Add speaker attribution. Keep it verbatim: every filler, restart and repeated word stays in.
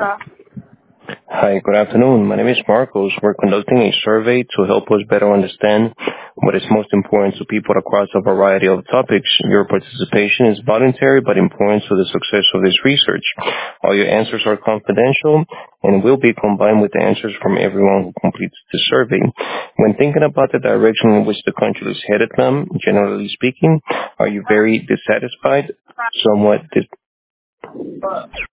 Speaker 1: Hi, good afternoon. My name is Marcos. We're conducting a survey to help us better understand what is most important to people across a variety of topics. Your participation is voluntary but important to the success of this research. All your answers are confidential and will be combined with the answers from everyone who completes the survey. When thinking about the direction in which the country is headed, ma'am, generally speaking, are you very dissatisfied, somewhat dis-